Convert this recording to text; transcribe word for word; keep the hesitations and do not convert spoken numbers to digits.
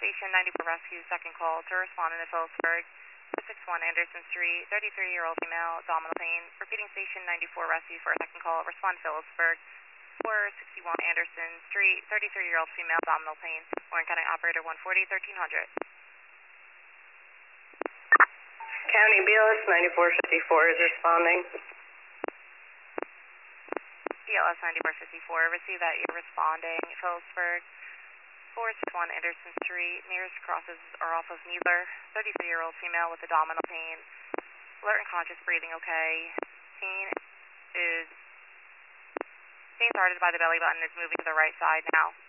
Station ninety-four Rescue, second call to respondent in Phillipsburg, four sixty-one Anderson Street, thirty-three-year-old female, abdominal pain. Repeating Station ninety-four Rescue for a second call, respond Phillipsburg, four sixty-one Anderson Street, thirty-three-year-old female, abdominal pain. Warren County Operator one forty, thirteen hundred. County B L S ninety-four fifty-four is responding. B L S ninety-four fifty-four, receive that you're responding. Phillipsburg, four sixty-one Anderson Street, nearest crosses are off of Needler, thirty-three-year-old female with abdominal pain, alert and conscious, breathing okay. Pain is, pain started by the belly button, is moving to the right side now.